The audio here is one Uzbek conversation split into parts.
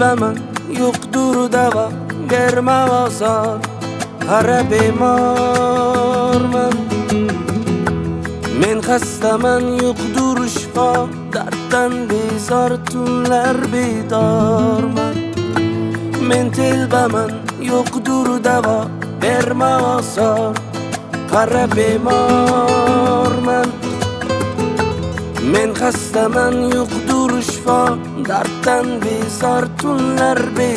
bilaman yo'qdir davo berma oson. Qara bemorman, men xastaman yo'qdir shifo, darddan bezor tunlar bedorman. Men telbaman yo'qdir davo berma oson. Qara bemorman, men xastaman yo'qdir shifo, darddan bezor tunlar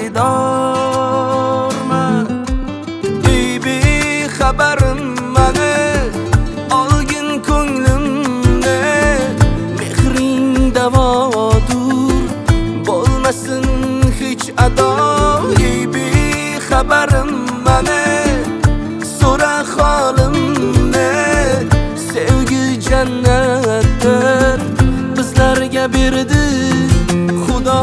bedorman. Ey bexabarim mani olgin ko'nglimni, mehring davodur bo'lmasin hech ado. Ey bexabarim mani so'ra holimni, sevgi jannatdir bizlarga berdi Xudo.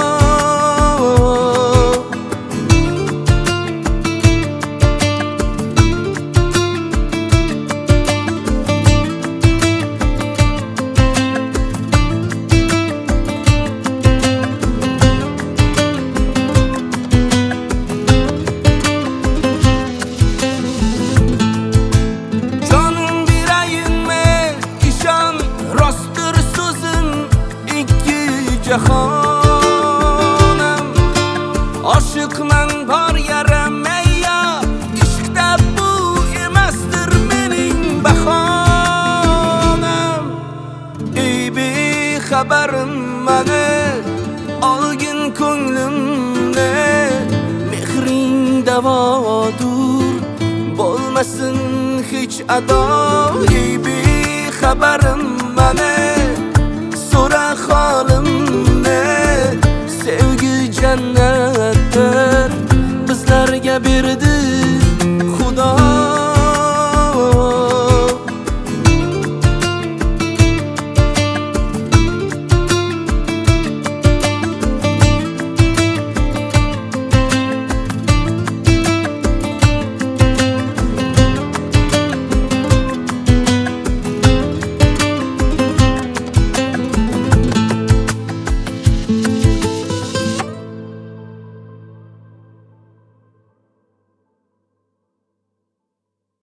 Jahonam oshiqman bor yaram mayya, ishqda bu emasdir mening bahonam. Ey bexabarim mani olgin ko'nglimni, mehring davodur bo'lmasin hech ado. Ey bexabarim mani so'ra holimni, sevgi jannatdir bizlarga berdi